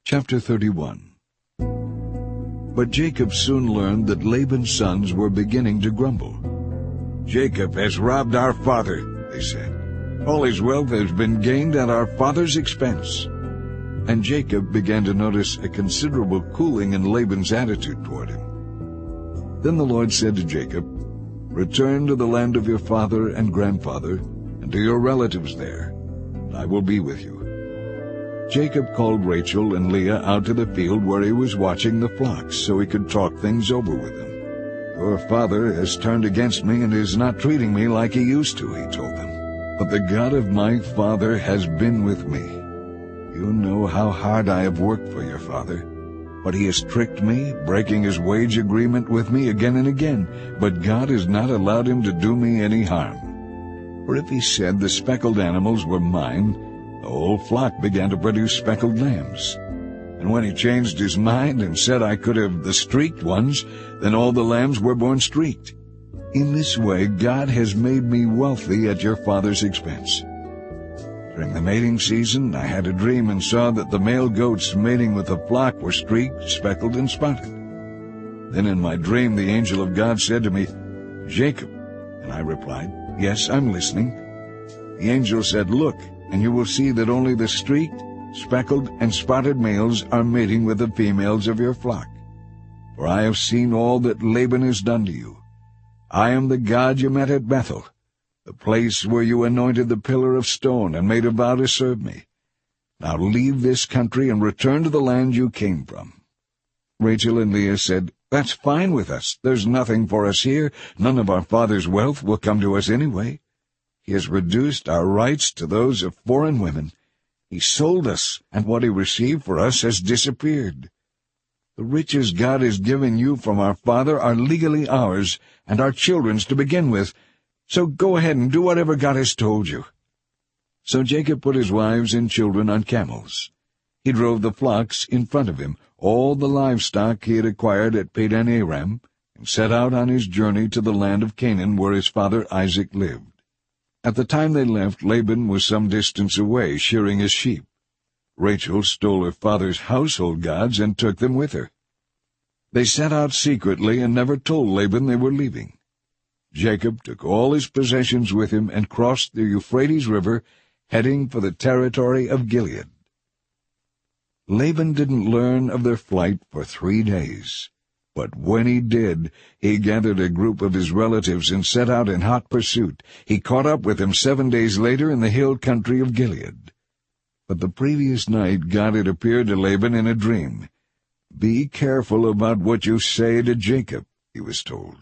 Chapter 31. But Jacob soon learned that Laban's sons were beginning to grumble. "Jacob has robbed our father," they said. "All his wealth has been gained at our father's expense." And Jacob began to notice a considerable cooling in Laban's attitude toward him. Then the Lord said to Jacob, "Return to the land of your father and grandfather, and to your relatives there, and I will be with you." Jacob called Rachel and Leah out to the field where he was watching the flocks so he could talk things over with them. "Your father has turned against me and is not treating me like he used to," he told them. "But the God of my father has been with me. You know how hard I have worked for your father. But he has tricked me, breaking his wage agreement with me again and again. But God has not allowed him to do me any harm. For if he said the speckled animals were mine, the whole flock began to produce speckled lambs. And when he changed his mind and said I could have the streaked ones, then all the lambs were born streaked. In this way God has made me wealthy at your father's expense." During the mating season, I had a dream and saw that the male goats mating with the flock were streaked, speckled, and spotted. Then in my dream the angel of God said to me, "Jacob." And I replied, "Yes, I'm listening." The angel said, "Look, and you will see that only the streaked, speckled, and spotted males are mating with the females of your flock. For I have seen all that Laban has done to you. I am the God you met at Bethel, the place where you anointed the pillar of stone and made a vow to serve me. Now leave this country and return to the land you came from." Rachel and Leah said, "That's fine with us. There's nothing for us here. None of our father's wealth will come to us anyway. He has reduced our rights to those of foreign women. He sold us, and what he received for us has disappeared. The riches God has given you from our father are legally ours, and our children's to begin with. So go ahead and do whatever God has told you." So Jacob put his wives and children on camels. He drove the flocks in front of him, all the livestock he had acquired at Padan Aram, and set out on his journey to the land of Canaan where his father Isaac lived. At the time they left, Laban was some distance away, shearing his sheep. Rachel stole her father's household gods and took them with her. They set out secretly and never told Laban they were leaving. Jacob took all his possessions with him and crossed the Euphrates River, heading for the territory of Gilead. Laban didn't learn of their flight for 3 days. But when he did, he gathered a group of his relatives and set out in hot pursuit. He caught up with them 7 days later in the hill country of Gilead. But the previous night God had appeared to Laban in a dream. "Be careful about what you say to Jacob," he was told.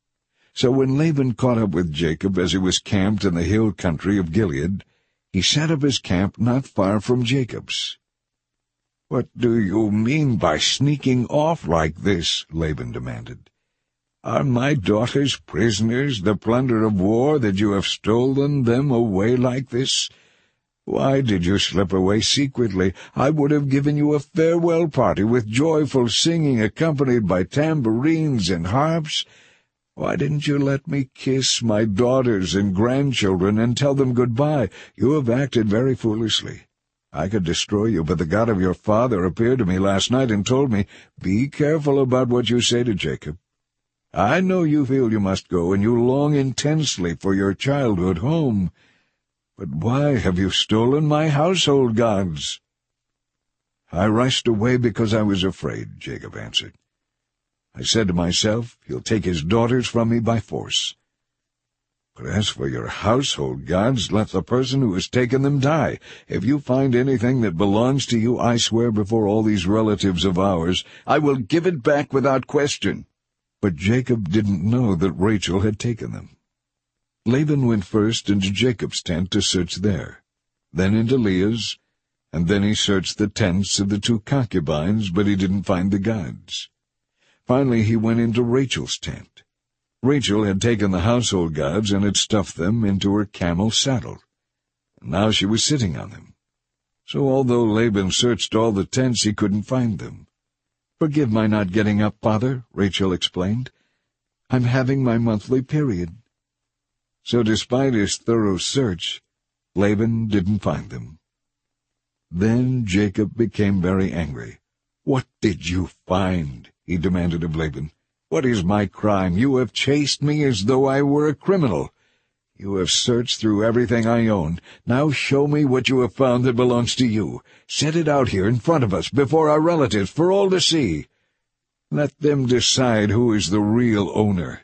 So when Laban caught up with Jacob as he was camped in the hill country of Gilead, he set up his camp not far from Jacob's. "What do you mean by sneaking off like this?" Laban demanded. "Are my daughters prisoners, the plunder of war, that you have stolen them away like this? Why did you slip away secretly? I would have given you a farewell party with joyful singing accompanied by tambourines and harps. Why didn't you let me kiss my daughters and grandchildren and tell them goodbye? You have acted very foolishly. I could destroy you, but the God of your father appeared to me last night and told me, 'Be careful about what you say to Jacob.' I know you feel you must go, and you long intensely for your childhood home. But why have you stolen my household gods?" "I rushed away because I was afraid," Jacob answered. "I said to myself, he'll take his daughters from me by force. But as for your household gods, let the person who has taken them die. If you find anything that belongs to you, I swear before all these relatives of ours, I will give it back without question." But Jacob didn't know that Rachel had taken them. Laban went first into Jacob's tent to search there, then into Leah's, and then he searched the tents of the 2 concubines, but he didn't find the gods. Finally he went into Rachel's tent. Rachel had taken the household gods and had stuffed them into her camel saddle. And now she was sitting on them. So although Laban searched all the tents, he couldn't find them. "Forgive my not getting up, father," Rachel explained. "I'm having my monthly period." So despite his thorough search, Laban didn't find them. Then Jacob became very angry. "What did you find?" he demanded of Laban. "What is my crime? You have chased me as though I were a criminal. You have searched through everything I own. Now show me what you have found that belongs to you. Set it out here in front of us, before our relatives, for all to see. Let them decide who is the real owner.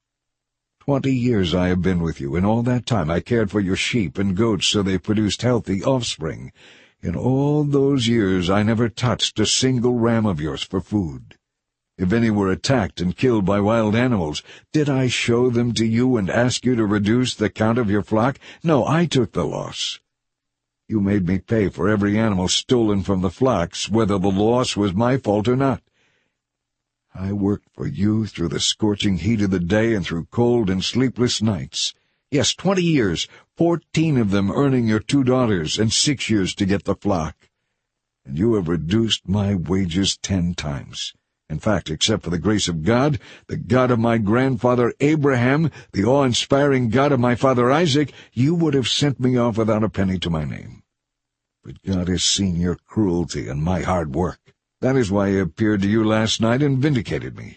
20 years I have been with you. In all that time I cared for your sheep and goats so they produced healthy offspring. In all those years I never touched a single ram of yours for food. If any were attacked and killed by wild animals, did I show them to you and ask you to reduce the count of your flock? No, I took the loss. You made me pay for every animal stolen from the flocks, whether the loss was my fault or not. I worked for you through the scorching heat of the day and through cold and sleepless nights. Yes, 20 years, 14 of them earning your 2 daughters, and 6 years to get the flock. And you have reduced my wages 10 times. In fact, except for the grace of God, the God of my grandfather Abraham, the awe-inspiring God of my father Isaac, you would have sent me off without a penny to my name. But God has seen your cruelty and my hard work. That is why he appeared to you last night and vindicated me."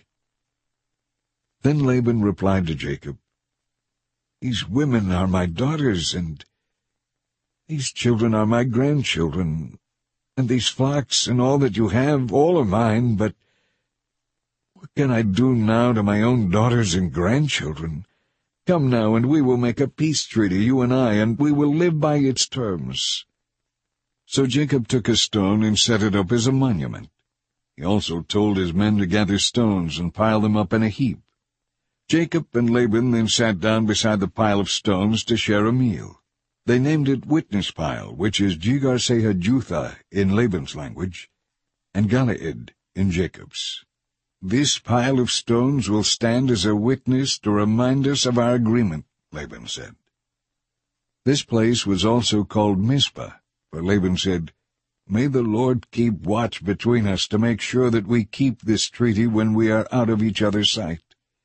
Then Laban replied to Jacob, "These women are my daughters, and these children are my grandchildren, and these flocks and all that you have, all are mine, but what can I do now to my own daughters and grandchildren? Come now, and we will make a peace treaty, you and I, and we will live by its terms." So Jacob took a stone and set it up as a monument. He also told his men to gather stones and pile them up in a heap. Jacob and Laban then sat down beside the pile of stones to share a meal. They named it Witness Pile, which is Jegar-sahadutha in Laban's language, and Galeed in Jacob's. "This pile of stones will stand as a witness to remind us of our agreement," Laban said. This place was also called Mizpah, for Laban said, "May the Lord keep watch between us to make sure that we keep this treaty when we are out of each other's sight.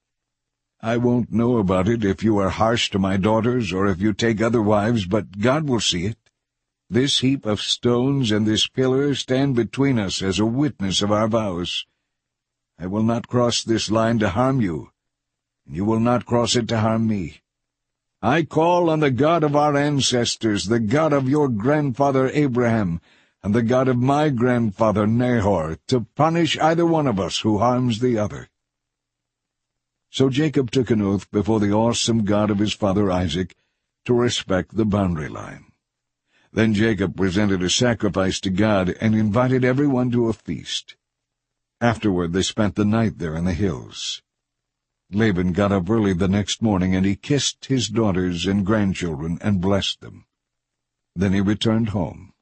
I won't know about it if you are harsh to my daughters or if you take other wives, but God will see it. This heap of stones and this pillar stand between us as a witness of our vows. I will not cross this line to harm you, and you will not cross it to harm me. I call on the God of our ancestors, the God of your grandfather Abraham, and the God of my grandfather Nahor, to punish either one of us who harms the other." So Jacob took an oath before the awesome God of his father Isaac to respect the boundary line. Then Jacob presented a sacrifice to God and invited everyone to a feast. Afterward they spent the night there in the hills. Laban got up early the next morning, and he kissed his daughters and grandchildren and blessed them. Then he returned home.